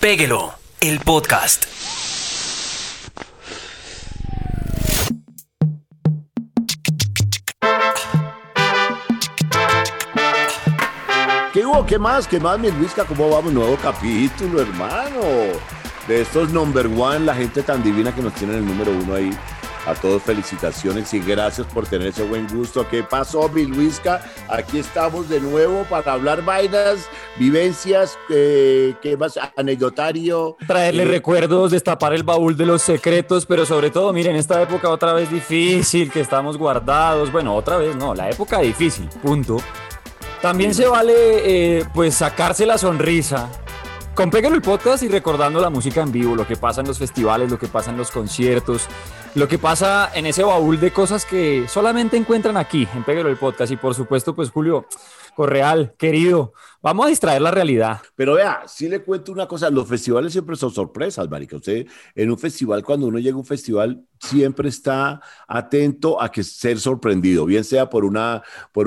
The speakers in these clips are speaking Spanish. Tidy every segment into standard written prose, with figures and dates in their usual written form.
Péguelo, el podcast. ¿Qué hubo? ¿Qué más? ¿Qué más, mi Luisca? ¿Cómo vamos? Nuevo capítulo, hermano. De estos number one, la gente tan divina que nos tiene el número uno ahí. A todos felicitaciones y gracias por tener ese buen gusto. ¿Qué pasó, mi Luisca? Aquí estamos de nuevo para hablar vainas, vivencias, ¿qué más? Anecdotario. Traerle recuerdos, destapar el baúl de los secretos, pero sobre todo, miren, esta época otra vez difícil, que estamos guardados. Bueno, otra vez no, la época difícil, punto. También se vale, pues, sacarse la sonrisa. Con Péguelo el podcast y recordando la música en vivo, lo que pasa en los festivales, lo que pasa en los conciertos, lo que pasa en ese baúl de cosas que solamente encuentran aquí, en Péguelo el podcast. Y por supuesto, pues, Julio Correal, querido, vamos a distraer la realidad. Pero vea, sí le cuento una cosa, los festivales siempre son sorpresas, marica. Usted en un festival, cuando uno llega a un festival, siempre está atento a que ser sorprendido, bien sea por una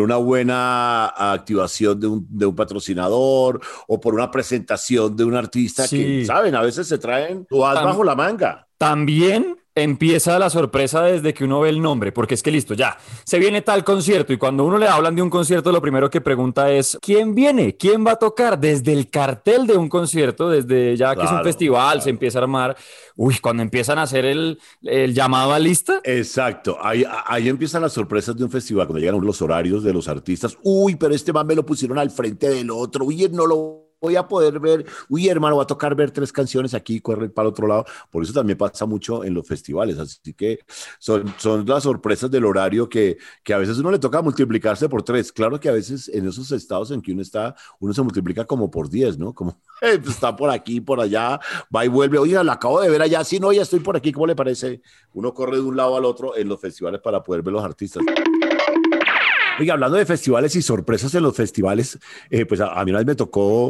buena activación de un patrocinador o por una presentación de un artista que, ¿saben? A veces se traen todas bajo la manga. También empieza la sorpresa desde que uno ve el nombre, porque es que listo, ya, se viene tal concierto y cuando uno le hablan de un concierto, lo primero que pregunta es, ¿quién viene? ¿Quién va a tocar? Desde el cartel de un concierto, desde ya que es un festival, se empieza a armar, cuando empiezan a hacer el llamado a lista. Exacto, ahí empiezan las sorpresas de un festival, cuando llegan los horarios de los artistas, pero este man me lo pusieron al frente del otro, no lo voy a poder ver, hermano, va a tocar ver 3 canciones aquí, correr para el otro lado. Por eso también pasa mucho en los festivales, así que son las sorpresas del horario que a veces uno le toca multiplicarse por 3. Claro que a veces en esos estados en que uno está, uno se multiplica como por 10, ¿no? Como pues está por aquí, por allá, va y vuelve, oiga, la acabo de ver allá, sí, no, ya estoy por aquí, ¿cómo le parece? Uno corre de un lado al otro en los festivales para poder ver los artistas. Oiga, hablando de festivales y sorpresas en los festivales, pues a mí una vez me tocó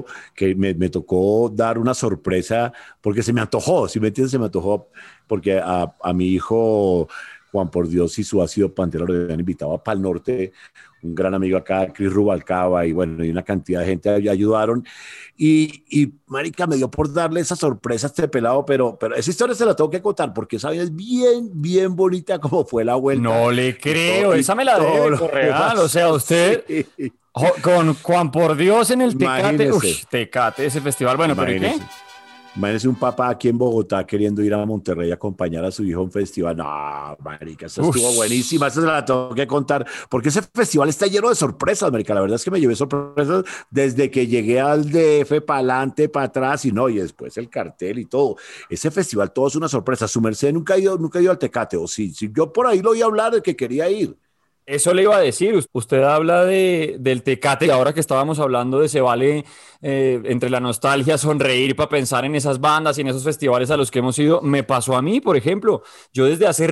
dar una sorpresa porque se me antojó, ¿sí me entiendes? Se me antojó porque a mi hijo Juan por Dios y su ácido Pantera lo habían invitado a Pal Norte, un gran amigo acá, Cris Rubalcaba, y bueno, y una cantidad de gente ayudaron. Y marica, me dio por darle esa sorpresa a este pelado, pero esa historia se la tengo que contar porque esa es bien, bien bonita como fue la vuelta. No le creo, esa me la debe, Correal, o sea, usted sí. Con Juan por Dios en el Tecate, Tecate, ese festival, bueno, ¿pero y qué? Imagínese un papá aquí en Bogotá queriendo ir a Monterrey a acompañar a su hijo a un festival. No, marica, esa estuvo buenísima. Esa se la tengo que contar. Porque ese festival está lleno de sorpresas, marica. La verdad es que me llevé sorpresas desde que llegué al DF, para adelante, para atrás, y después el cartel y todo. Ese festival todo es una sorpresa. Su merced nunca ha ido al Tecate. O sí, yo por ahí lo oí hablar de que quería ir. Eso le iba a decir, usted habla del Tecate, ahora que estábamos hablando de se vale entre la nostalgia, sonreír para pensar en esas bandas y en esos festivales a los que hemos ido. Me pasó a mí, por ejemplo, yo desde hace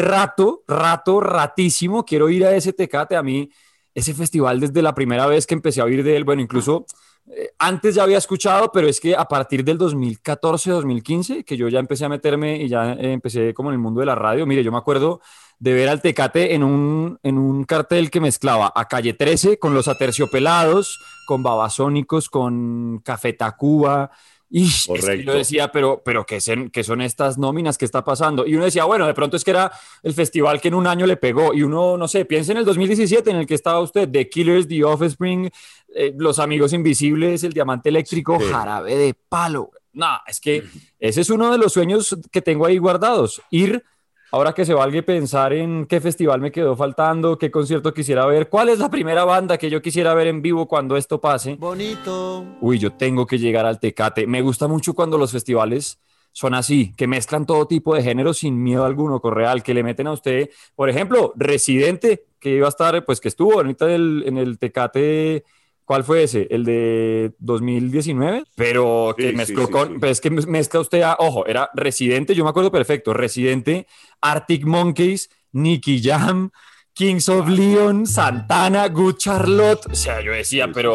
ratísimo quiero ir a ese Tecate. A mí ese festival desde la primera vez que empecé a oír de él, bueno, incluso antes ya había escuchado, pero es que a partir del 2014, 2015, que yo ya empecé a meterme y ya empecé como en el mundo de la radio, mire, yo me acuerdo de ver al Tecate en un cartel que mezclaba a Calle 13 con Los Aterciopelados, con Babasónicos, con Café Tacuba. Y es que yo decía, pero ¿qué son estas nóminas? ¿Qué está pasando? Y uno decía, bueno, de pronto es que era el festival que en un año le pegó. Y uno, no sé, piensa en el 2017 en el que estaba usted, The Killers, The Offspring, Los Amigos Invisibles, El Diamante Eléctrico, Jarabe de Palo. No, es que ese es uno de los sueños que tengo ahí guardados. Ir, ahora que se valga, pensar en qué festival me quedó faltando, qué concierto quisiera ver, cuál es la primera banda que yo quisiera ver en vivo cuando esto pase. Bonito. Yo tengo que llegar al Tecate. Me gusta mucho cuando los festivales son así, que mezclan todo tipo de géneros sin miedo alguno, Correal, que le meten a usted, por ejemplo, Residente, que iba a estar, pues que estuvo ahorita en el Tecate. ¿Cuál fue ese? ¿El de 2019? Pero que mezcló con... Pues es que mezcla usted era Residente, yo me acuerdo perfecto, Residente, Arctic Monkeys, Nicky Jam, Kings of Leon, Santana, Good Charlotte. O sea, yo decía, pero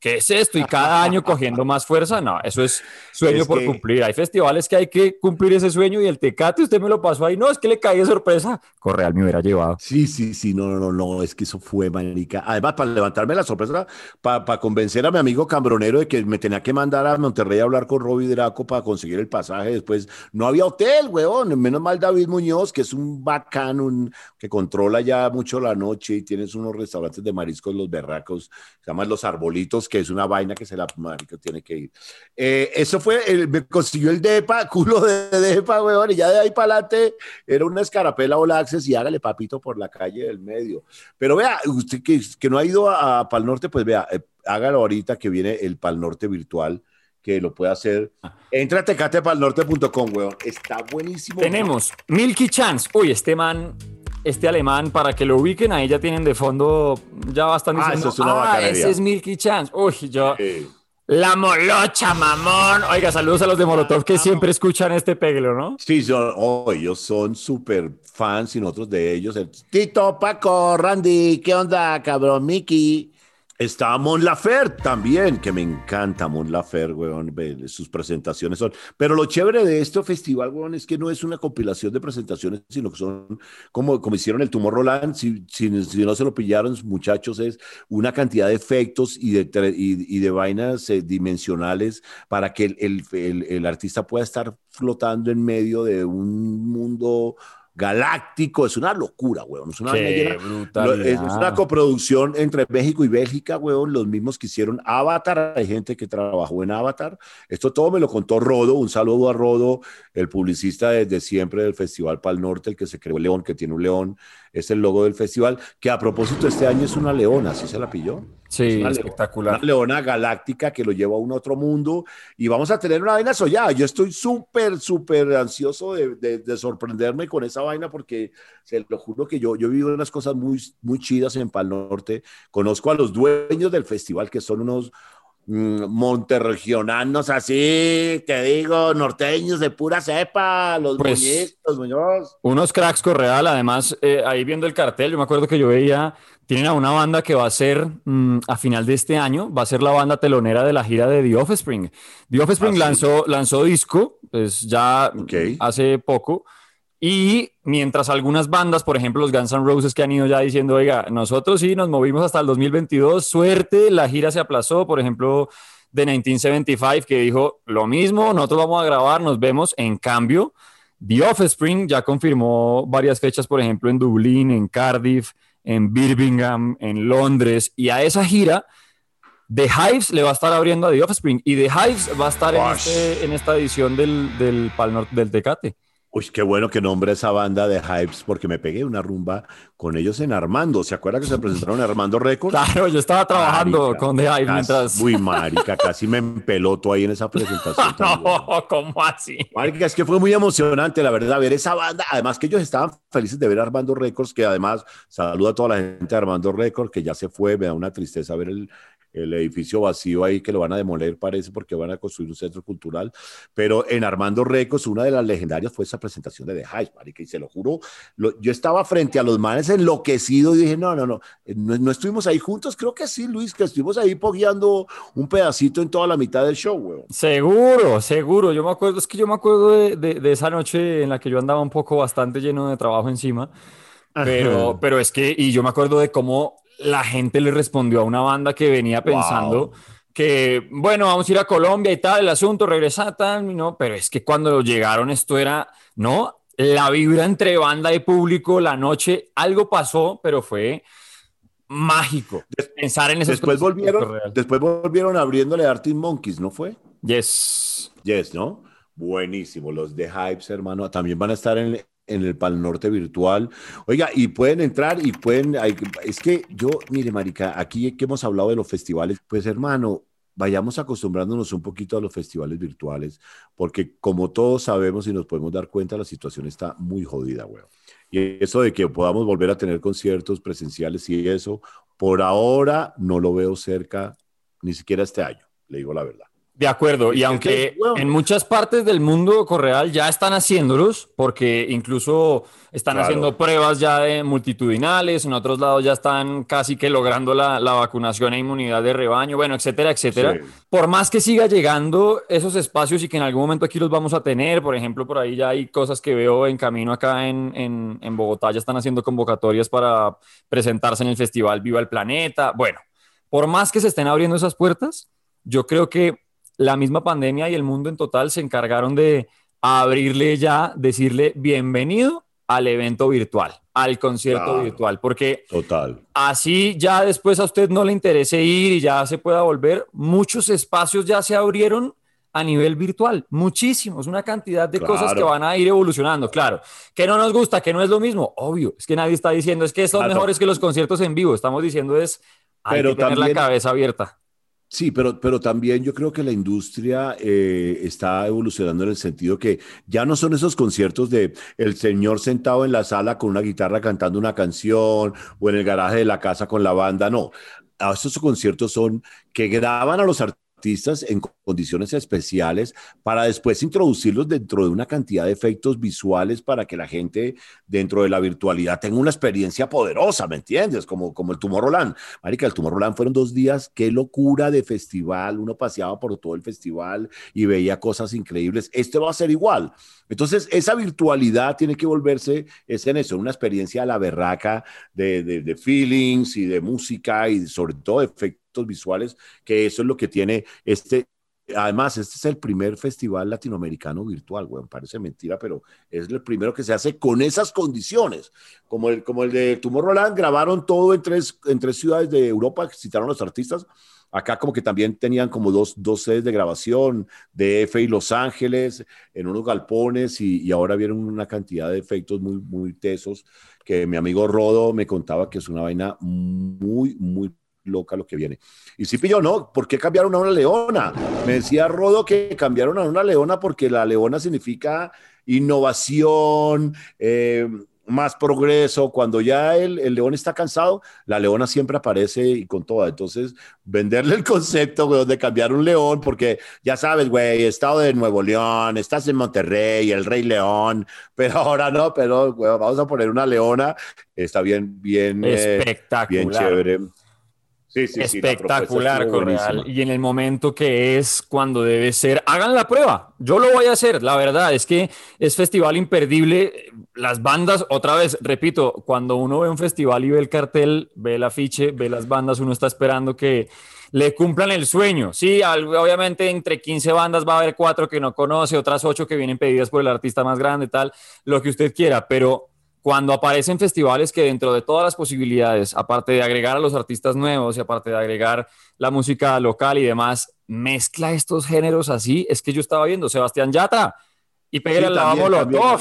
¿qué es esto? Y cada año cogiendo más fuerza, no, eso es sueño por cumplir. Hay festivales que hay que cumplir ese sueño y el Tecate usted me lo pasó ahí, no, es que le caí de sorpresa, Correal me hubiera llevado. Sí, no, es que eso fue, marica. Además, para levantarme la sorpresa, para convencer a mi amigo Cambronero de que me tenía que mandar a Monterrey a hablar con Robbie Draco para conseguir el pasaje. Después, no había hotel, weón. Menos mal David Muñoz, que es un bacán, que controla ya mucho la noche y tienes unos restaurantes de mariscos, los berracos, se llaman Los Arbolitos, que es una vaina que se la marica tiene que ir. Eso fue, me consiguió el DEPA, culo de DEPA, weón, y ya de ahí para adelante era una escarapela All Access y hágale papito por la calle del medio. Pero vea, usted que no ha ido a Pal Norte, pues vea, hágalo ahorita que viene el Pal Norte virtual, que lo puede hacer. Entra a tecatepalnorte.com, weón. Está buenísimo. Tenemos Milky Chance. Uy, este man, este alemán, para que lo ubiquen, ahí ya tienen de fondo ya bastante. Eso es una bacanería. Ese es Milky Chance. Uy, yo... La molocha, mamón. Oiga, saludos a los de Molotov que siempre escuchan este peglo, ¿no? Sí, ellos son súper fans y nosotros de ellos. Tito, Paco, Randy, ¿qué onda, cabrón? Mickey. Está Mon Laferte también, que me encanta Mon Laferte, weón. Sus presentaciones son. Pero lo chévere de este festival, weón, es que no es una compilación de presentaciones, sino que son como hicieron el Tomorrowland. Si no se lo pillaron, muchachos, es una cantidad de efectos y de vainas dimensionales para que el artista pueda estar flotando en medio de un mundo galáctico. Es una locura, weón. Es una es una coproducción entre México y Bélgica, weón. Los mismos que hicieron Avatar. Hay gente que trabajó en Avatar. Esto todo me lo contó Rodo. Un saludo a Rodo, el publicista desde siempre del Festival Pal Norte, el que se creó el león, que tiene un león. Es el logo del festival, que a propósito este año es una leona. ¿Sí se la pilló? Sí, espectacular. Una leona galáctica que lo lleva a un otro mundo y vamos a tener una vaina soñada. Yo estoy súper ansioso de sorprenderme con esa vaina porque se lo juro que yo vivo unas cosas muy chidas en Pal Norte. Conozco a los dueños del festival que son unos monterregionanos así, te digo, norteños de pura cepa, los Muñoz. Unos cracks Correal, además, ahí viendo el cartel, yo me acuerdo que yo veía, tienen a una banda que va a ser, a final de este año, va a ser la banda telonera de la gira de The Offspring. The Offspring lanzó disco, pues ya hace poco, y mientras algunas bandas, por ejemplo los Guns N' Roses que han ido ya diciendo, oiga, nosotros sí nos movimos hasta el 2022, suerte, la gira se aplazó, por ejemplo, de 1975 que dijo lo mismo, nosotros vamos a grabar, nos vemos, en cambio, The Offspring ya confirmó varias fechas, por ejemplo, en Dublín, en Cardiff, en Birmingham, en Londres, y a esa gira The Hives le va a estar abriendo a The Offspring, y The Hives va a estar en esta edición del Pal Norte del Tecate. Uy, qué bueno que nombre esa banda de Hypes, porque me pegué una rumba con ellos en Armando. ¿Se acuerda que se presentaron en Armando Records? Claro, yo estaba trabajando con The Hypes mientras... Uy, marica, casi me empeloto ahí en esa presentación. No, ¿cómo así? Marica, es que fue muy emocionante, la verdad, ver esa banda. Además que ellos estaban felices de ver Armando Records, que además saluda a toda la gente de Armando Records, que ya se fue. Me da una tristeza ver el edificio vacío ahí, que lo van a demoler, parece, porque van a construir un centro cultural. Pero en Armando Records, una de las legendarias fue esa presentación de The Hives, marica, y se lo juro, yo estaba frente a los manes enloquecido y dije, no estuvimos ahí juntos. Creo que sí, Luis, que estuvimos ahí pogueando un pedacito en toda la mitad del show, weón. Seguro, yo me acuerdo de esa noche en la que yo andaba un poco bastante lleno de trabajo encima, pero es que, y yo me acuerdo de cómo la gente le respondió a una banda que venía pensando que, bueno, vamos a ir a Colombia y tal, el asunto, regresar, tal, ¿no? Pero es que cuando llegaron esto era, ¿no? La vibra entre banda y público, la noche, algo pasó, pero fue mágico pensar en esas cosas. Después volvieron abriéndole a Arctic Monkeys, ¿no fue? Yes, ¿no? Buenísimo. Los de Hypes, hermano, también van a estar en el Pal Norte virtual. Oiga, y pueden entrar y es que mire, marica, aquí que hemos hablado de los festivales, pues hermano, vayamos acostumbrándonos un poquito a los festivales virtuales, porque como todos sabemos y nos podemos dar cuenta, la situación está muy jodida, güey. Y eso de que podamos volver a tener conciertos presenciales y eso, por ahora no lo veo cerca, ni siquiera este año, le digo la verdad. De acuerdo, y aunque en muchas partes del mundo Correal ya están haciéndolos, porque incluso están haciendo pruebas ya de multitudinales, en otros lados ya están casi que logrando la vacunación e inmunidad de rebaño, bueno, etcétera, etcétera. Sí. Por más que siga llegando esos espacios y que en algún momento aquí los vamos a tener, por ejemplo, por ahí ya hay cosas que veo en camino acá en Bogotá, ya están haciendo convocatorias para presentarse en el Festival Viva el Planeta. Bueno, por más que se estén abriendo esas puertas, yo creo que la misma pandemia y el mundo en total se encargaron de abrirle ya, decirle bienvenido al evento virtual, al concierto virtual, porque así ya después a usted no le interese ir y ya se pueda volver, muchos espacios ya se abrieron a nivel virtual, muchísimos, una cantidad de cosas que van a ir evolucionando, claro, que no nos gusta, que no es lo mismo, obvio, es que nadie está diciendo es que son mejores que los conciertos en vivo, estamos diciendo hay que tener la cabeza abierta. Sí, pero también yo creo que la industria está evolucionando en el sentido que ya no son esos conciertos de el señor sentado en la sala con una guitarra cantando una canción o en el garaje de la casa con la banda, no. Estos conciertos son que graban a los artistas en condiciones especiales para después introducirlos dentro de una cantidad de efectos visuales para que la gente dentro de la virtualidad tenga una experiencia poderosa, ¿me entiendes? Como el Tomorrowland. Marica, el Tomorrowland fueron 2 días, qué locura de festival, uno paseaba por todo el festival y veía cosas increíbles. Este va a ser igual. Entonces, esa virtualidad tiene que volverse, es en eso, una experiencia a la berraca de feelings y de música y sobre todo de efectos visuales, que eso es lo que tiene además, este es el primer festival latinoamericano virtual, güey, parece mentira, pero es el primero que se hace con esas condiciones, como el de Tomorrowland, grabaron todo en tres ciudades de Europa, citaron a los artistas. Acá como que también tenían como dos sedes de grabación, DF y Los Ángeles, en unos galpones, y ahora vieron una cantidad de efectos muy, muy tesos, que mi amigo Rodo me contaba que es una vaina muy, muy loca lo que viene. Y sí pilló, ¿no? ¿Por qué cambiaron a una leona? Me decía Rodo que cambiaron a una leona porque la leona significa innovación, más progreso. Cuando ya el león está cansado, la leona siempre aparece y con toda. Entonces, venderle el concepto, güey, de cambiar un león, porque ya sabes, güey, estado de Nuevo León, estás en Monterrey, el Rey León, pero ahora no, pero güey, vamos a poner una leona. Está bien, espectacular. Bien chévere. Sí, espectacular, Correal. Y en el momento que es cuando debe ser, hagan la prueba. Yo lo voy a hacer, la verdad es que es festival imperdible. Las bandas, otra vez, repito, cuando uno ve un festival y ve el cartel, ve el afiche, ve las bandas, uno está esperando que le cumplan el sueño. Sí, obviamente entre 15 bandas va a haber 4 que no conoce, otras 8 que vienen pedidas por el artista más grande, tal, lo que usted quiera, pero cuando aparecen festivales que dentro de todas las posibilidades, aparte de agregar a los artistas nuevos y aparte de agregar la música local y demás, mezcla estos géneros así, es que yo estaba viendo Sebastián Yatra y Pégale al Lava Molotov.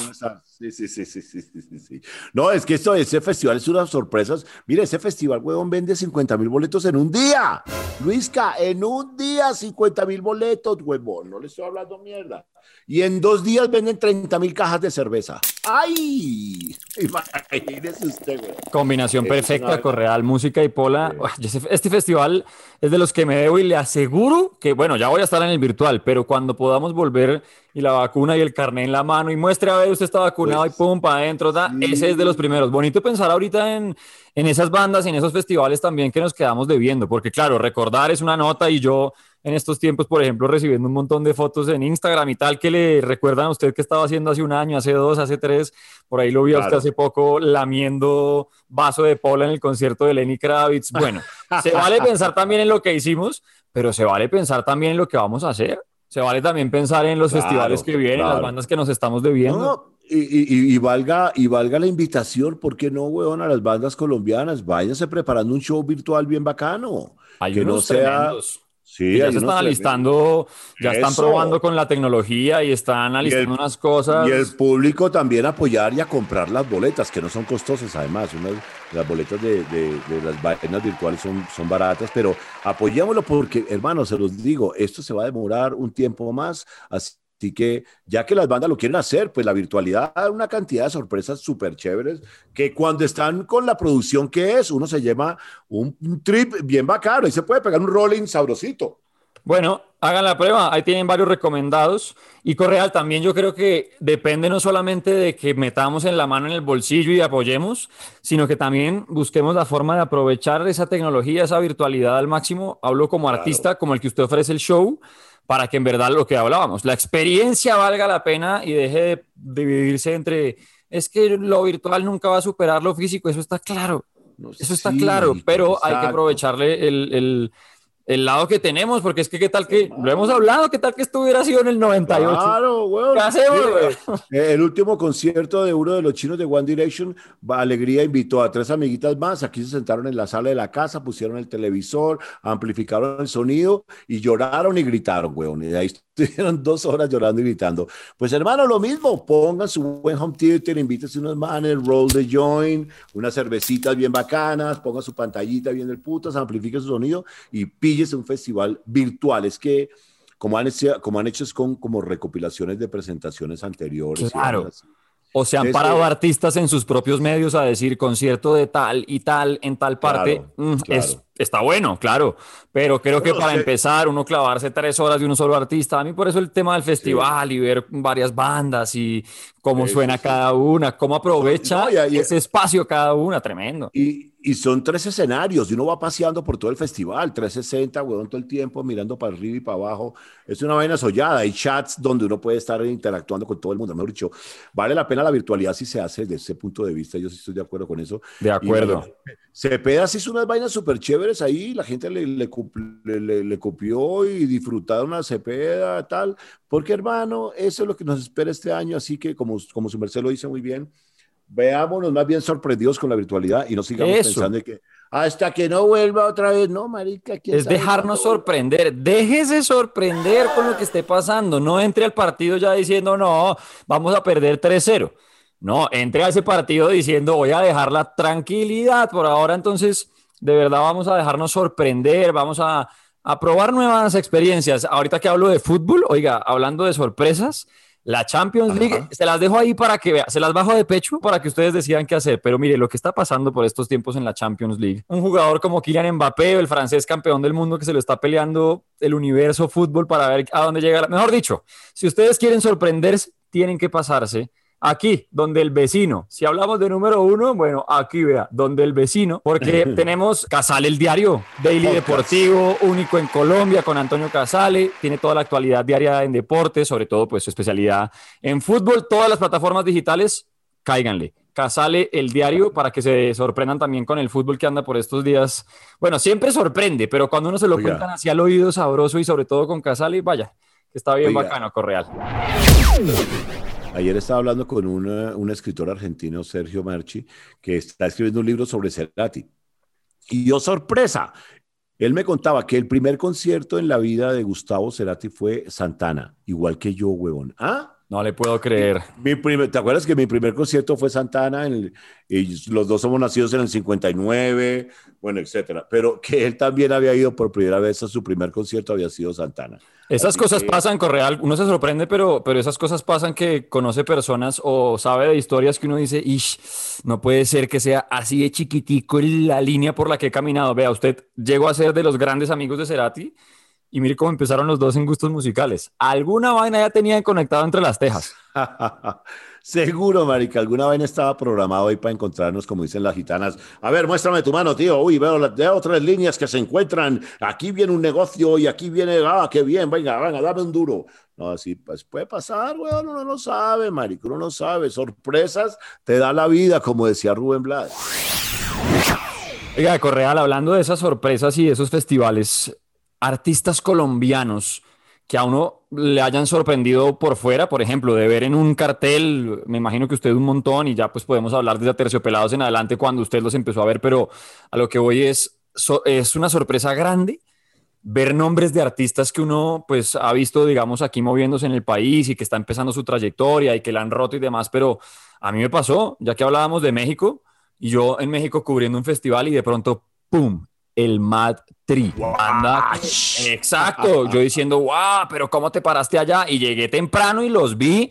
Sí. No, es que ese festival es unas sorpresas. Mire, ese festival, huevón, vende 50,000 boletos en un día. Luisca, en un día 50,000 boletos, huevón. No le estoy hablando mierda. Y en 2 días venden 30,000 cajas de cerveza. ¡Ay! Imagínese usted, güey. Combinación perfecta, Correal, música y pola. Este festival es de los que me debo y le aseguro que, bueno, ya voy a estar en el virtual, pero cuando podamos volver y la vacuna y el carnet en la mano y muestre a ver, usted está vacunado y pum, para adentro, ese es de los primeros. Bonito pensar ahorita en esas bandas y en esos festivales también que nos quedamos debiendo, porque claro, recordar es una nota y yo en estos tiempos, por ejemplo, recibiendo un montón de fotos en Instagram y tal que le recuerdan a usted que estaba haciendo hace un año, hace 2, hace 3, por ahí lo vi a usted hace poco lamiendo vaso de pola en el concierto de Lenny Kravitz. Bueno, se vale pensar también en lo que hicimos, pero se vale pensar también en lo que vamos a hacer. Se vale también pensar en los festivales que vienen, las bandas que nos estamos debiendo. No, y valga la invitación, ¿por qué no, weón, a las bandas colombianas? Váyanse preparando un show virtual bien bacano. Hay que unos no sea tremendos. Sí, ya se están alistando, ya están probando con la tecnología y están alistando unas cosas. Y el público también apoyar y a comprar las boletas, que no son costosas además. Las boletas de las vainas virtuales son baratas, pero apoyémoslo porque, hermanos, se los digo, esto se va a demorar un tiempo más, así que ya que las bandas lo quieren hacer, pues la virtualidad da una cantidad de sorpresas súper chéveres que cuando están con la producción que es, uno se lleva un trip bien bacano y se puede pegar un rolling sabrosito. Bueno, hagan la prueba, ahí tienen varios recomendados. Y Correal, también yo creo que depende no solamente de que metamos en la mano en el bolsillo y apoyemos, sino que también busquemos la forma de aprovechar esa tecnología, esa virtualidad al máximo. Hablo como Claro. artista, como el que usted ofrece el show, para que en verdad lo que hablábamos, la experiencia valga la pena y deje de dividirse entre, es que lo virtual nunca va a superar lo físico, No, eso está sí, claro, marica, pero hay que exacto. aprovecharle el lado que tenemos, porque es que qué tal que, lo hemos hablado, qué tal que esto hubiera sido en el 98. Claro, ¿Qué weón. hacemos, Mire, güey? el último concierto de uno de los chinos de One Direction, Alegría invitó a tres amiguitas más. Aquí se sentaron en la sala de la casa, pusieron el televisor, amplificaron el sonido y lloraron y gritaron, weón. Y ahí estuvieron 2 horas llorando y gritando. Pues hermano, lo mismo, pongan su buen home theater, invítense unos manes, roll the joint, unas cervecitas bien bacanas, pongan su pantallita bien del putas, amplifiquen su sonido y píllese un festival virtual. Es que como han hecho es con como recopilaciones de presentaciones anteriores y vainas Claro. así. O se han Entonces, parado artistas en sus propios medios a decir concierto de tal y tal en tal parte. claro, claro. Está bueno, claro. Pero creo que Bueno, para empezar, uno clavarse 3 horas de un solo artista, a mí por eso el tema del sí, festival y ver varias bandas y cómo sí, suena sí. cada una, cómo No, aprovecha ese espacio cada una, tremendo. y son 3 escenarios y uno va paseando por todo el festival, 360, weón, todo el tiempo mirando para arriba y para abajo. Es una vaina sollada. Hay chats donde uno puede estar interactuando con todo el mundo. Mejor dicho, vale la pena la virtualidad si se hace desde ese punto de vista. Yo sí estoy de acuerdo con eso. De Y vaya, acuerdo. Cepeda sí hizo unas vainas súper chéveres ahí. La gente le copió y disfrutaron a Cepeda, tal. Porque, hermano, eso es lo que nos espera este año. Así que, como su merced lo dice muy bien, veámonos más bien sorprendidos con la virtualidad y no sigamos Eso. pensando en que hasta que no vuelva otra vez, no, marica, quién Es sabe dejarnos cuándo vuelva. sorprender. Déjese sorprender con lo que esté pasando. No entre al partido ya diciendo, no, vamos a perder 3-0. No, entre a ese partido diciendo, voy a dejar la tranquilidad por ahora. Entonces, de verdad, vamos a dejarnos sorprender. Vamos a probar nuevas experiencias. Ahorita que hablo de fútbol, oiga, hablando de sorpresas, la Champions League, Ajá. se las dejo ahí para que vean, se las bajo de pecho para que ustedes decidan qué hacer. Pero mire, lo que está pasando por estos tiempos en la Champions League, un jugador como Kylian Mbappé, el francés campeón del mundo que se lo está peleando el universo fútbol para ver a dónde llega. Mejor dicho, si ustedes quieren sorprenderse, tienen que pasarse aquí, donde el vecino. Si hablamos de número uno, bueno, aquí vea, donde el vecino, porque tenemos Casale, el diario Daily Podcast. Deportivo, único en Colombia, con Antonio Casale, tiene toda la actualidad diaria en deportes, sobre todo pues su especialidad en fútbol, todas las plataformas digitales, cáiganle. Casale, el diario, para que se sorprendan también con el fútbol que anda por estos días. Bueno, siempre sorprende, pero cuando uno se lo cuentan Oiga, así al oído sabroso y sobre todo con Casale, vaya, que está bien oiga, bacano, Correal. ayer estaba hablando con un escritor argentino, Sergio Marchi, que está escribiendo un libro sobre Cerati. Y yo, sorpresa, él me contaba que el primer concierto en la vida de Gustavo Cerati fue Santana, igual que yo, huevón. ¿Ah? No le puedo creer. ¿Te acuerdas que mi primer concierto fue Santana? Y los dos somos nacidos en el 59, bueno, etcétera. Pero que él también había ido por primera vez a su primer concierto, había sido Santana. Esas Así cosas que, pasan, Correal, uno se sorprende, pero esas cosas pasan que conoce personas o sabe de historias que uno dice, ish, no puede ser que sea así de chiquitico la línea por la que he caminado. Vea, usted llegó a ser de los grandes amigos de Cerati y mire cómo empezaron los dos en gustos musicales. Alguna vaina ya tenían conectado entre las tejas. seguro, marica, alguna vaina estaba programado ahí para encontrarnos, como dicen las gitanas. A ver, muéstrame tu mano, tío. Uy, veo 3 líneas que se encuentran. Aquí viene un negocio y aquí viene, qué bien, venga, venga, dame un duro. No, así pues puede pasar, weón, uno no sabe, marica, uno no sabe. Sorpresas te da la vida, como decía Rubén Blades. Oiga, Correal, hablando de esas sorpresas y de esos festivales, artistas colombianos que a uno le hayan sorprendido por fuera, por ejemplo, de ver en un cartel, me imagino que usted un montón y ya pues podemos hablar desde Aterciopelados en adelante cuando usted los empezó a ver, pero a lo que voy es una sorpresa grande ver nombres de artistas que uno pues ha visto, digamos, aquí moviéndose en el país y que está empezando su trayectoria y que la han roto y demás, pero a mí me pasó, ya que hablábamos de México, y yo en México cubriendo un festival y de pronto, ¡pum! El Mad Tree, banda que, ¡Wash! exacto, yo diciendo, wow, pero ¿cómo te paraste allá? Y llegué temprano y los vi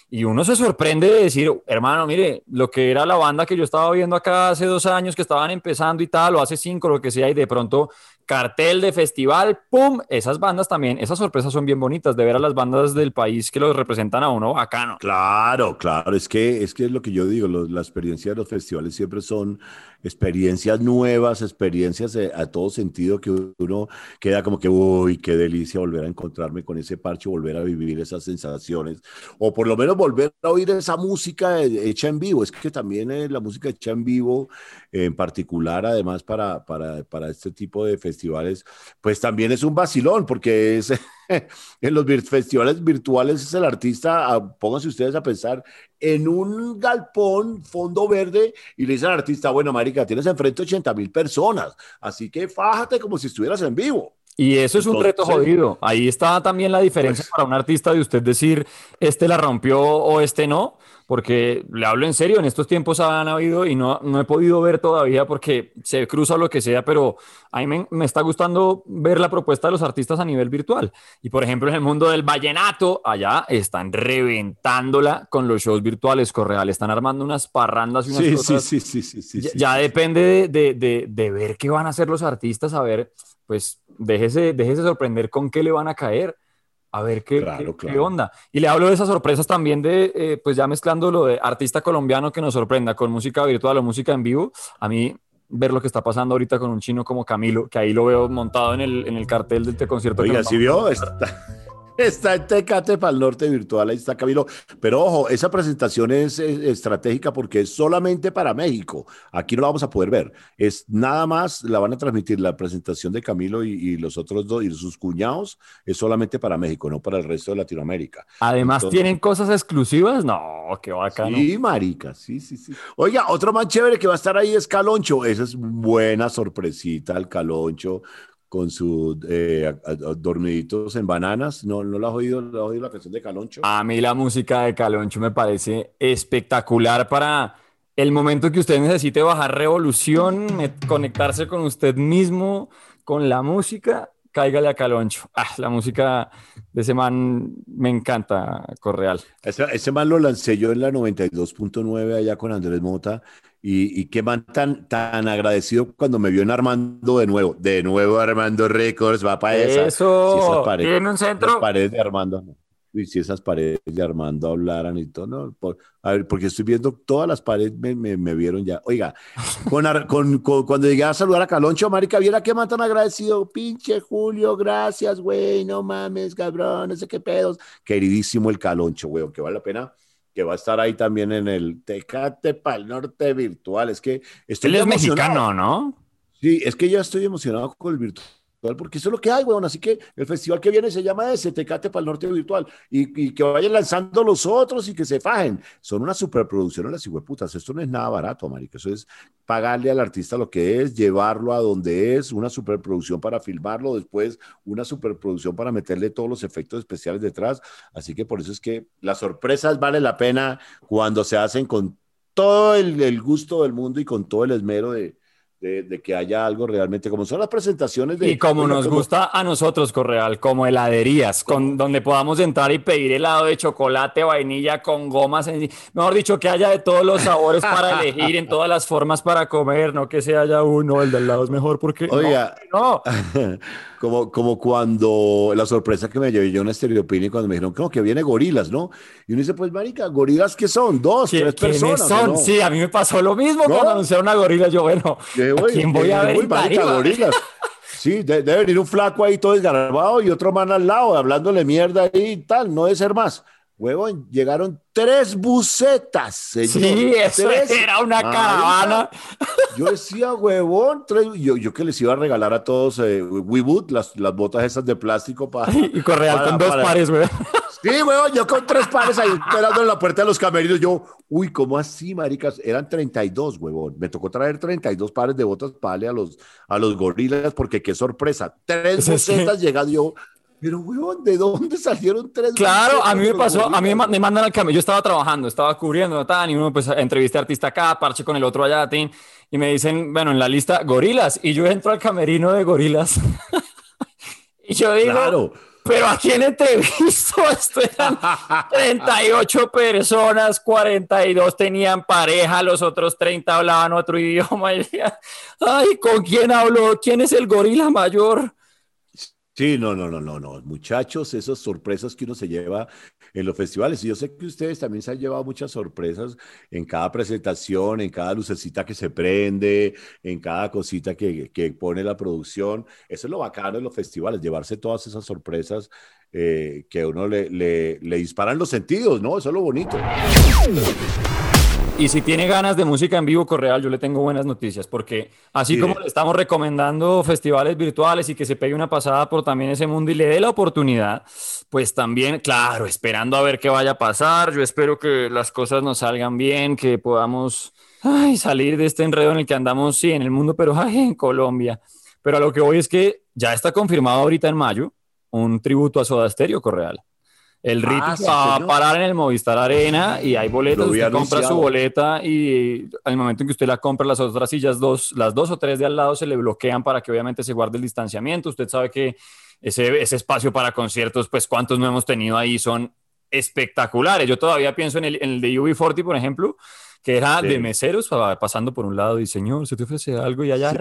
Y uno se sorprende de decir, hermano, mire, lo que era la banda que yo estaba viendo acá hace 2 años, que estaban empezando y tal, o hace 5, lo que sea, y de pronto cartel de festival, ¡pum! Esas bandas también, esas sorpresas son bien bonitas, de ver a las bandas del país que los representan a uno bacano. Claro, claro, es que es lo que yo digo, la experiencia de los festivales siempre son experiencias nuevas, experiencias a todo sentido que uno queda como que, uy, qué delicia volver a encontrarme con ese parche, volver a vivir esas sensaciones, o por lo menos volver a oír esa música hecha en vivo. Es que también la música hecha en vivo, en particular, además para este tipo de festivales, pues también es un vacilón, porque es... En los festivales virtuales es el artista, pónganse ustedes a pensar, en un galpón, fondo verde, y le dicen al artista, bueno, marica, tienes enfrente 80.000 personas, así que fájate como si estuvieras en vivo. Y eso es un reto Entonces, jodido. Ahí está también la diferencia pues, para un artista de usted decir, este la rompió o este no, porque le hablo en serio, en estos tiempos han habido y no he podido ver todavía porque se cruza lo que sea, pero a mí me está gustando ver la propuesta de los artistas a nivel virtual. Y por ejemplo, en el mundo del vallenato, allá están reventándola con los shows virtuales, Correal, están armando unas parrandas y unas sí, sí, cosas. sí, sí, sí, sí, Ya, sí, ya sí, sí. depende de ver qué van a hacer los artistas, a ver, pues déjese sorprender con qué le van a caer, a ver Claro, qué claro. onda. Y le hablo de esas sorpresas también pues ya mezclando lo de artista colombiano que nos sorprenda con música virtual o música en vivo, a mí ver lo que está pasando ahorita con un chino como Camilo, que ahí lo veo montado en el cartel del concierto que nos Oiga, ¿sí vamos a vio? montar. Está en Tecate para el norte virtual, ahí está Camilo. Pero ojo, esa presentación es estratégica porque es solamente para México. Aquí no la vamos a poder ver. Es nada más, la van a transmitir la presentación de Camilo y los otros dos y sus cuñados, es solamente para México, no para el resto de Latinoamérica. Además, Entonces, ¿tienen cosas exclusivas? No, qué bacano. sí, marica, sí, sí, sí. Oiga, otro más chévere que va a estar ahí es Caloncho. Esa es buena sorpresita, el Caloncho con sus dormiditos en bananas. ¿No lo has oído? ¿No has oído la canción de Caloncho? A mí la música de Caloncho me parece espectacular para el momento que usted necesite bajar revolución, conectarse con usted mismo, con la música, cáigale a Caloncho. Ah, la música de ese man me encanta, Correal. Ese man lo lancé yo en la 92.9 allá con Andrés Mota y qué man tan agradecido cuando me vio en Armando de nuevo Armando Records, va para esa. Si Eso, tiene un esas centro. paredes de Armando, no. Y si esas paredes de Armando hablaran y todo, no, a ver, porque estoy viendo todas las paredes me vieron ya. Oiga, cuando llegué a saludar a Caloncho, marica, viera qué man tan agradecido, pinche Julio, gracias, güey, no mames, cabrón, no sé qué pedos. Queridísimo el Caloncho, güey, que vale la pena, que va a estar ahí también en el Tecate Pal Norte virtual. Es que estoy Él ya es emocionado. mexicano, ¿no? Sí, es que ya estoy emocionado con el virtual, porque eso es lo que hay, weón. Así que el festival que viene se llama ese, Tecate para el Norte Virtual, y que vayan lanzando los otros y que se fajen. Son una superproducción las hijueputas. Esto no es nada barato, marica. Eso es pagarle al artista lo que es, llevarlo a donde es, una superproducción para filmarlo, después una superproducción para meterle todos los efectos especiales detrás. Así que por eso es que las sorpresas vale la pena cuando se hacen con todo el gusto del mundo y con todo el esmero de que haya algo realmente, como son las presentaciones Y de, como oiga, nos como, gusta a nosotros, Correal, como heladerías, donde podamos entrar y pedir helado de chocolate, vainilla, con gomas, mejor dicho, que haya de todos los sabores para elegir, en todas las formas para comer, no que sea ya uno, el del lado es mejor, porque no, oiga, no. como cuando la sorpresa que me llevé yo en Estereopini cuando me dijeron que viene Gorilas, ¿no? Y uno dice, pues, marica, ¿Gorilas qué son? ¿Dos, tres ¿Quiénes personas o son? no? Sí, a mí me pasó lo mismo cuando ¿No? anunciaron a Gorila. Yo, bueno, Yo dije, ¿a quién voy a ver uy, en marica, tarima? Gorilas. Sí, debe venir un flaco ahí todo desgarbado y otro man al lado, hablándole mierda ahí y tal, no debe ser más. Huevón, llegaron 3 busetas, señor. Sí, eso Tres. era una Marica, caravana. yo decía, huevón, yo que les iba a regalar a todos WeBoot, las botas esas de plástico Y Correal con dos para... pares, güey. Sí, huevón, yo con 3 pares ahí esperando en la puerta de los camerinos. Yo, uy, ¿cómo así, maricas? Eran 32, huevón. Me tocó traer 32 pares de botas para darle a los gorilas, porque qué sorpresa. Tres Pues es que, busetas llegando yo. Pero, huevón, ¿de dónde salieron tres claro, a busetas mí de me los pasó, a mí gorilas? me mandan al camerino, yo estaba trabajando, estaba cubriendo, tan, y uno pues entrevisté a artista acá, parche con el otro allá, tin, y me dicen, bueno, en la lista, gorilas, y yo entro al camerino de gorilas, y yo digo, Claro. pero ¿a quién entrevisto? Esto eran 38 personas, 42 tenían pareja, los otros 30 hablaban otro idioma. Y decía, ay, ¿con quién habló? ¿Quién es el gorila mayor? Sí, no, muchachos, esas sorpresas que uno se lleva en los festivales. Y yo sé que ustedes también se han llevado muchas sorpresas en cada presentación, en cada lucecita que se prende, en cada cosita que pone la producción. Eso es lo bacano de los festivales, llevarse todas esas sorpresas que a uno le disparan los sentidos, ¿no? Eso es lo bonito. Y si tiene ganas de música en vivo, Correal, yo le tengo buenas noticias, porque así Sí, como le estamos recomendando festivales virtuales y que se pegue una pasada por también ese mundo y le dé la oportunidad, pues también, claro, esperando a ver qué vaya a pasar, yo espero que las cosas nos salgan bien, que podamos salir de este enredo en el que andamos, sí, en el mundo, pero en Colombia. Pero a lo que voy es que ya está confirmado ahorita en mayo un tributo a Soda Stereo, Correal. El rito se sí, va a señor. parar en el Movistar Arena y hay boletas. Lo vi Usted compra su anunciado. boleta y al momento en que usted la compra, las otras sillas, las dos o tres de al lado se le bloquean para que obviamente se guarde el distanciamiento. Usted sabe que ese espacio para conciertos, pues cuántos no hemos tenido ahí, son espectaculares. Yo todavía pienso en el de UB40, por ejemplo, que era de Sí. meseros pasando por un lado y señor, se te ofrece algo y allá Sí.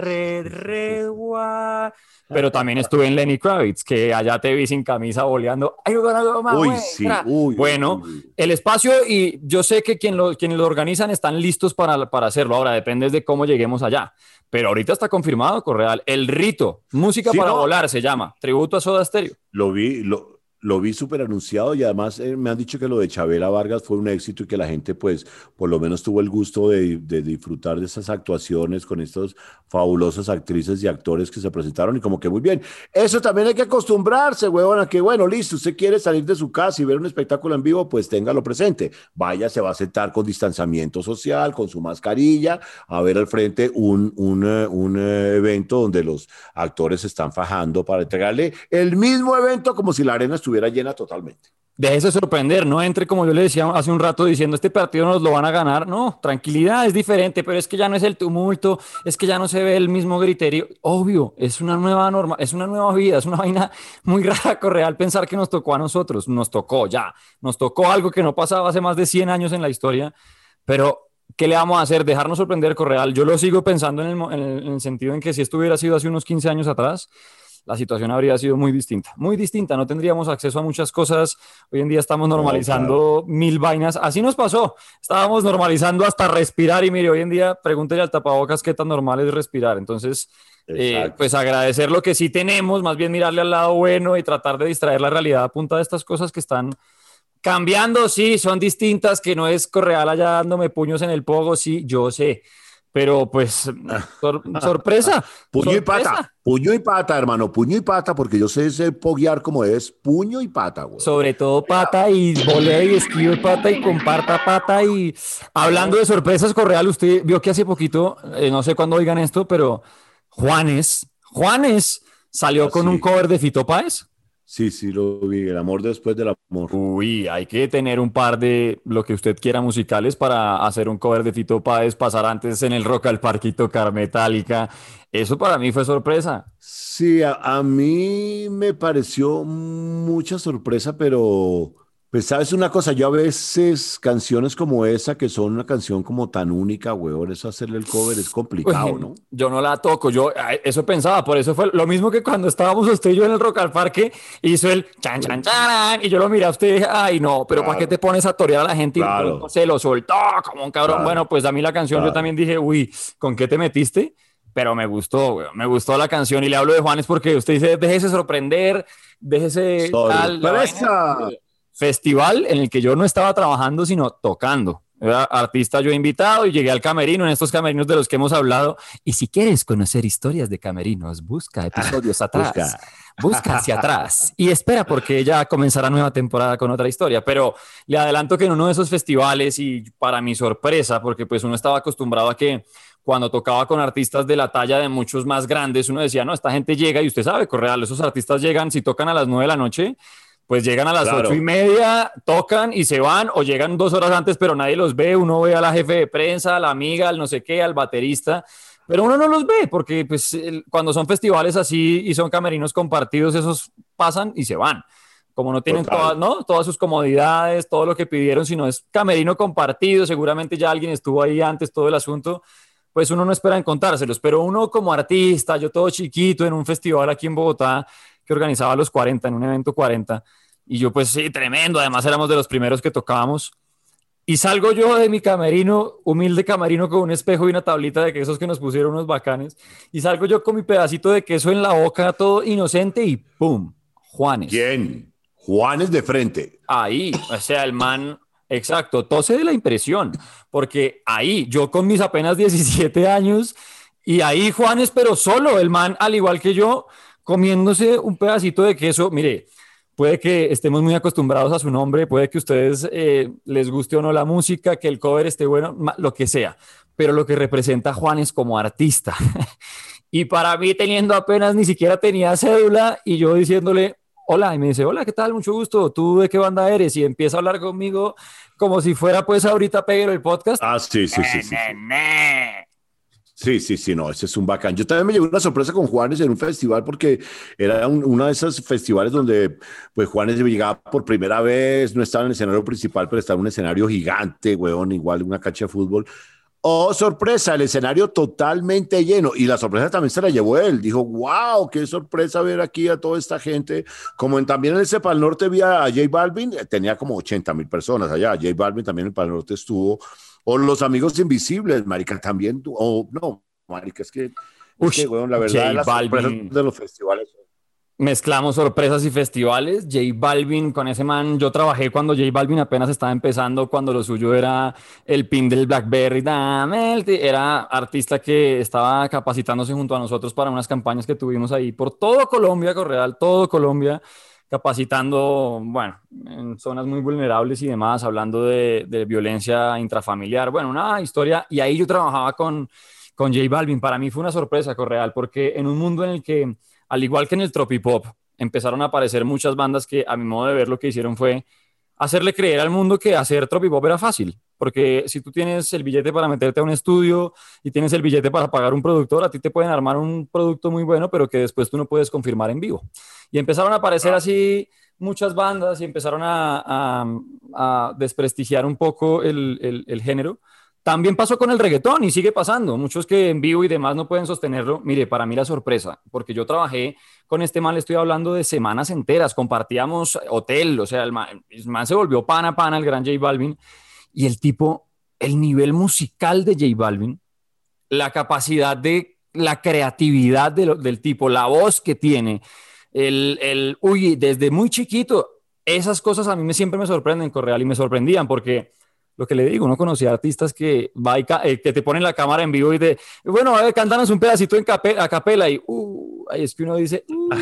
guau. Pero también estuve en Lenny Kravitz, que allá te vi sin camisa boleando. ¡Ay, Uy, sí, bueno, uy. el espacio, y yo sé que quienes lo organizan están listos para hacerlo. Ahora depende de cómo lleguemos allá. Pero ahorita está confirmado, Correal. El rito, música Sí, para no, volar, se llama. Tributo a Soda Stereo. lo vi súper anunciado y además me han dicho que lo de Chabela Vargas fue un éxito y que la gente pues por lo menos tuvo el gusto de disfrutar de esas actuaciones con estas fabulosas actrices y actores que se presentaron y como que muy bien. Eso también hay que acostumbrarse, huevón, a que bueno, listo, usted quiere salir de su casa y ver un espectáculo en vivo, pues téngalo presente. Vaya, se va a sentar con distanciamiento social, con su mascarilla, a ver al frente un evento donde los actores se están fajando para entregarle el mismo evento como si la arena estuviera llena totalmente. Déjese sorprender, no entre como yo le decía hace un rato diciendo este partido nos lo van a ganar. No, tranquilidad, es diferente, pero es que ya no es el tumulto, es que ya no se ve el mismo griterío. Obvio, es una nueva norma, es una nueva vida, es una vaina muy rara, Correal, pensar que nos tocó a nosotros. Nos tocó ya, nos tocó algo que no pasaba hace más de 100 años en la historia, pero ¿qué le vamos a hacer? Dejarnos sorprender, Correal. Yo lo sigo pensando en el sentido en que si esto hubiera sido hace unos 15 años atrás, la situación habría sido muy distinta, muy distinta. No tendríamos acceso a muchas cosas. Hoy en día estamos No, claro. normalizando mil vainas. Así nos pasó. Estábamos normalizando hasta respirar y mire, hoy en día pregúntele al tapabocas qué tan normal es respirar. Entonces, Exacto. pues agradecer lo que sí tenemos, más bien mirarle al lado bueno y tratar de distraer la realidad a punta de estas cosas que están cambiando. Sí, son distintas, que no es Correal allá dándome puños en el pogo, sí, yo sé. Pero pues, sorpresa, Puño y pata, sorpresa. puño y pata, hermano, puño y pata, porque yo sé ese poguear como es, puño y pata, güey. Sobre todo pata y volea y esquive pata y comparta pata. Y hablando de sorpresas, Correal, usted vio que hace poquito, no sé cuándo oigan esto, pero Juanes salió con un Así. cover de Fito Páez. Sí, sí, lo vi, el amor después del amor. Uy, hay que tener un par de lo que usted quiera musicales para hacer un cover de Fito Páez, pasar antes en el Rock al Parque y tocar Metallica. Eso para mí fue sorpresa. Sí, a mí me pareció mucha sorpresa, pero pues sabes una cosa, yo a veces canciones como esa, que son una canción como tan única, weón, eso hacerle el cover es complicado, Uy, ¿no? yo no la toco, yo eso pensaba, por eso fue lo mismo que cuando estábamos usted y yo en el Rock al Parque, hizo el chan chan chan y yo lo miré a usted y dije, ay no, pero ¿para qué te Claro, pones a torear a la gente? Y de pronto claro, se lo soltó como un cabrón. claro, Bueno, pues a mí la canción yo claro. también dije, uy, ¿con qué te metiste? Pero me gustó, güey, me gustó la canción y le hablo de Juanes porque usted dice, déjese sorprender, déjese tal, la vaina. ¡Sorpresa! Festival en el que yo no estaba trabajando, sino tocando. Era artista yo invitado y llegué al camerino, en estos camerinos de los que hemos hablado. Y si quieres conocer historias de camerinos, busca episodios atrás, Busca. busca hacia atrás y espera porque ya comenzará nueva temporada con otra historia. Pero le adelanto que en uno de esos festivales y para mi sorpresa, porque pues uno estaba acostumbrado a que cuando tocaba con artistas de la talla de muchos más grandes, uno decía, no, esta gente llega y usted sabe, Correal, esos artistas llegan, si tocan a las 9 de la noche, pues llegan a las Claro, 8:30, tocan y se van, o llegan 2 horas antes, pero nadie los ve. Uno ve a la jefe de prensa, a la amiga, al no sé qué, al baterista, pero uno no los ve porque pues cuando son festivales así y son camerinos compartidos, esos pasan y se van. Como no tienen Total. todas sus comodidades, todo lo que pidieron, sino es camerino compartido, seguramente ya alguien estuvo ahí antes, todo el asunto, pues uno no espera encontrárselos, pero uno como artista, yo todo chiquito en un festival aquí en Bogotá que organizaba los 40, en un evento 40, y yo pues sí, tremendo, además éramos de los primeros que tocábamos, y salgo yo de mi camerino, humilde camerino con un espejo y una tablita de quesos que nos pusieron unos bacanes, y salgo yo con mi pedacito de queso en la boca, todo inocente, y ¡pum! Juanes. ¿Quién? Juanes de frente. Ahí, o sea, el man, exacto, tose de la impresión, porque ahí, yo con mis apenas 17 años, y ahí Juanes, pero solo, el man, al igual que yo, comiéndose un pedacito de queso, mire, puede que estemos muy acostumbrados a su nombre, puede que a ustedes les guste o no la música, que el cover esté bueno, lo que sea, pero lo que representa a Juanes como artista. Y para mí, teniendo apenas ni siquiera tenía cédula, y yo diciéndole, hola, y me dice, hola, ¿qué tal? Mucho gusto, ¿tú de qué banda eres? Y empieza a hablar conmigo como si fuera pues ahorita Peguero el podcast. Ah, sí, sí, sí, sí, sí. Sí, sí, sí, no, ese es un bacán. Yo también me llevé una sorpresa con Juanes en un festival porque era uno de esos festivales donde pues Juanes llegaba por primera vez, no estaba en el escenario principal, pero estaba en un escenario gigante, weón, igual una cancha de fútbol. Oh, sorpresa, el escenario totalmente lleno. Y la sorpresa también se la llevó él. Dijo, wow, qué sorpresa ver aquí a toda esta gente. Como también en el Cepal Norte vi a J Balvin, tenía como 80,000 personas allá. J Balvin también en el Pal Norte estuvo. O Los Amigos Invisibles, marica, también. O no, marica, Uy, bueno, la verdad, J las sorpresas Balvin. de los festivales. Mezclamos sorpresas y festivales. J Balvin, con ese man, yo trabajé cuando J Balvin apenas estaba empezando, cuando lo suyo era el pin del BlackBerry. Era artista que estaba capacitándose junto a nosotros para unas campañas que tuvimos ahí por todo Colombia, Correal, todo Colombia, capacitando, bueno, en zonas muy vulnerables y demás, hablando de violencia intrafamiliar. Bueno, una historia. Y ahí yo trabajaba con J Balvin. Para mí fue una sorpresa, Correal, porque en un mundo en el que al igual que en el tropipop, empezaron a aparecer muchas bandas que a mi modo de ver lo que hicieron fue hacerle creer al mundo que hacer tropipop era fácil. Porque si tú tienes el billete para meterte a un estudio y tienes el billete para pagar un productor, a ti te pueden armar un producto muy bueno, pero que después tú no puedes confirmar en vivo. Y empezaron a aparecer así muchas bandas y empezaron a desprestigiar un poco el género. También pasó con el reggaetón y sigue pasando. Muchos que en vivo y demás no pueden sostenerlo. Mire, para mí la sorpresa, porque yo trabajé con este man, le estoy hablando de semanas enteras, compartíamos hotel, o sea, el man se volvió pana, pana, el gran J Balvin, y el tipo, el nivel musical de J Balvin, la capacidad de la creatividad del tipo, la voz que tiene, uy, desde muy chiquito, esas cosas a mí siempre me sorprenden, Correal, y me sorprendían porque lo que le digo, uno conocía artistas que, que te ponen la cámara en vivo y de, bueno, a ver, cántanos un pedacito a capela y, ahí es que uno dice,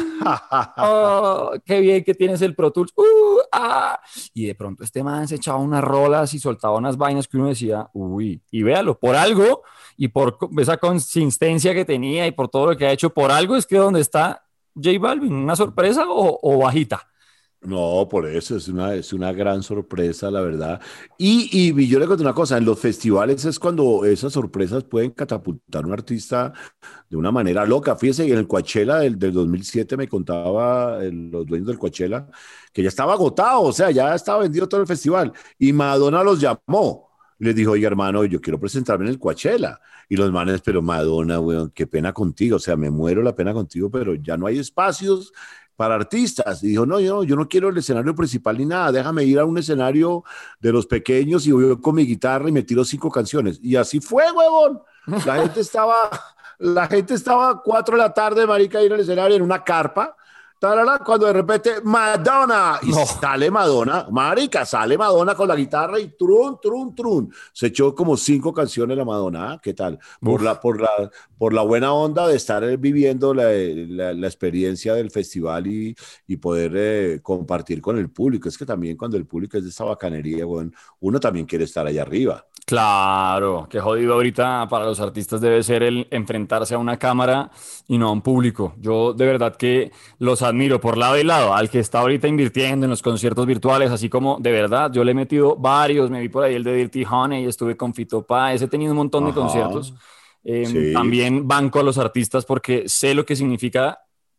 oh, qué bien que tienes el Pro Tools, y de pronto este man se echaba unas rolas y soltaba unas vainas que uno decía, uy, y véalo, por algo, y por esa consistencia que tenía y por todo lo que ha hecho, por algo es que donde está J Balvin, ¿una sorpresa o bajita? No, por eso es una gran sorpresa, la verdad. Y yo le cuento una cosa, en los festivales es cuando esas sorpresas pueden catapultar a un artista de una manera loca. Fíjese, en el Coachella del 2007 me contaba los dueños del Coachella que ya estaba agotado, o sea, ya estaba vendido todo el festival. Y Madonna los llamó. Les dijo, oye, hermano, yo quiero presentarme en el Coachella. Y los manes, pero Madonna, weón, qué pena contigo. O sea, me muero la pena contigo, pero ya no hay espacios para artistas. Y dijo, no, yo no quiero el escenario principal ni nada, déjame ir a un escenario de los pequeños y voy con mi guitarra y me tiro 5 canciones. Y así fue, huevón. La gente estaba, la gente estaba a 4 de la tarde, marica, ahí en el escenario en una carpa. Tarara, cuando de repente Madonna y No. sale Madonna, marica, sale Madonna con la guitarra y trun, trun, trun. Se echó como 5 canciones la Madonna. ¿Ah? ¿Qué tal? Por la buena onda de estar viviendo la experiencia del festival y poder compartir con el público. Es que también cuando el público es de esa bacanería, bueno, uno también quiere estar allá arriba. Claro, qué jodido ahorita para los artistas debe ser el enfrentarse a una cámara y no a un público. Yo de verdad que los admiro por lado y lado, al que está ahorita invirtiendo en los conciertos virtuales, así como de verdad yo le he metido varios, me vi por ahí el de Dirty Honey, estuve con Fito Páez, he tenido un montón de Ajá, conciertos. sí. También banco a los artistas porque sé lo que significa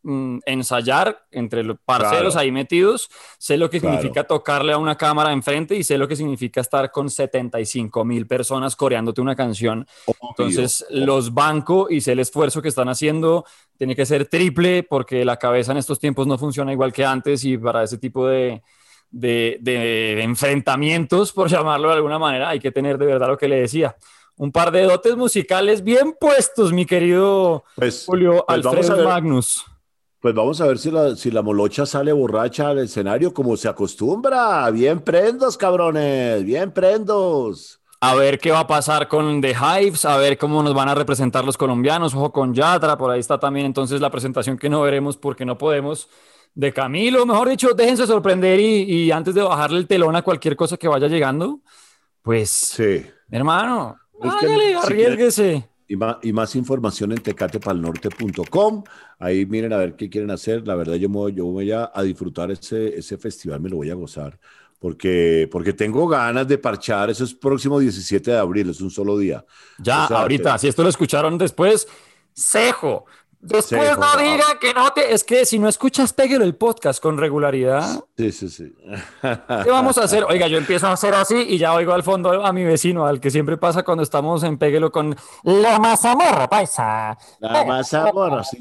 ensayar entre los parceros ahí metidos, sé lo que significa tocarle a una cámara enfrente y sé lo que significa estar con 75,000 personas coreándote una canción. Entonces los banco y sé el esfuerzo que están haciendo. Tiene que ser triple porque la cabeza en estos tiempos no funciona igual que antes y para ese tipo de enfrentamientos, por llamarlo de alguna manera, hay que tener de verdad lo que le decía. Un par de dotes musicales bien puestos, mi querido Julio Alfredo Magnus. Pues vamos a ver si la molocha sale borracha al escenario como se acostumbra. Bien prendos, cabrones, bien prendos. A ver qué va a pasar con The Hives, a ver cómo nos van a representar los colombianos. Ojo con Yatra, por ahí está también entonces la presentación que no veremos porque no podemos, de Camilo. Mejor dicho, déjense sorprender y antes de bajarle el telón a cualquier cosa que vaya llegando, pues, sí, hermano, váyale, arriésguese. Y más información en tecatepalnorte.com. Ahí miren a ver qué quieren hacer. La verdad, yo voy a disfrutar ese festival, me lo voy a gozar. Porque tengo ganas de parchar. Eso es próximo 17 de abril, es un solo día. Ya, o sea, ahorita, si esto lo escucharon después, cejo. Después no diga que no te... Es que si no escuchas, péguelo el podcast con regularidad. Sí. ¿Qué vamos a hacer? Oiga, yo empiezo a hacer así y ya oigo al fondo a mi vecino, al que siempre pasa cuando estamos en Péguelo con la mazamorra, paisa. La mazamorra, sí.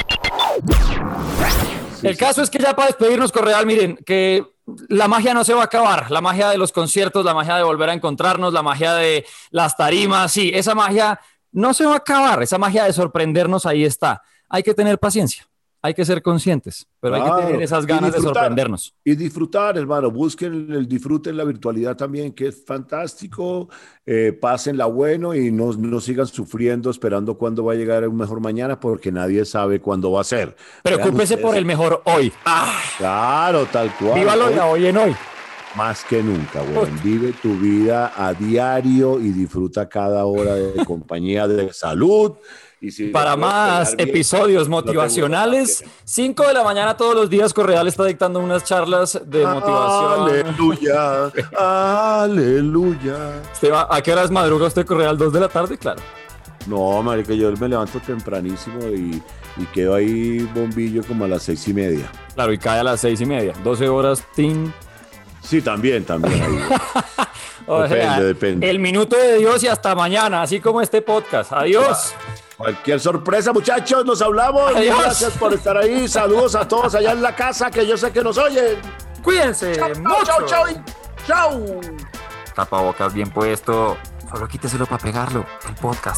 El caso es que ya para despedirnos, Correal, miren, que la magia no se va a acabar. La magia de los conciertos, la magia de volver a encontrarnos, la magia de las tarimas, sí, esa magia no se va a acabar. Esa magia de sorprendernos ahí está. Hay que tener paciencia, hay que ser conscientes, pero hay que tener esas ganas de sorprendernos. Y disfrutar, hermano. Busquen el disfrute en la virtualidad también, que es fantástico. Pásenla bueno y no sigan sufriendo esperando cuándo va a llegar un mejor mañana, porque nadie sabe cuándo va a ser. Preocúpese por el mejor hoy. Claro, tal cual. Vívalo ya hoy en hoy. Más que nunca, güey. Vive tu vida a diario y disfruta cada hora de compañía, de salud. Y si para más episodios motivacionales, 5 de la mañana todos los días, Correal está dictando unas charlas de motivación. Aleluya. ¿A qué horas madruga usted, Correal? 2 de la tarde, claro. No, marica, yo me levanto tempranísimo y quedo ahí bombillo como a las 6:30. Claro, y cae a las 6:30. 12 horas, tin. Sí, también ahí. Depende. El minuto de Dios y hasta mañana, así como este podcast. Adiós. Cualquier sorpresa, muchachos, nos hablamos. Adiós. Gracias por estar ahí. Saludos a todos allá en la casa, que yo sé que nos oyen. Cuídense. Chau. Tapabocas bien puesto. Solo quíteselo para pegarlo. El podcast.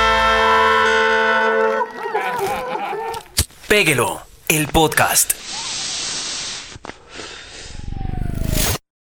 Péguelo, el podcast.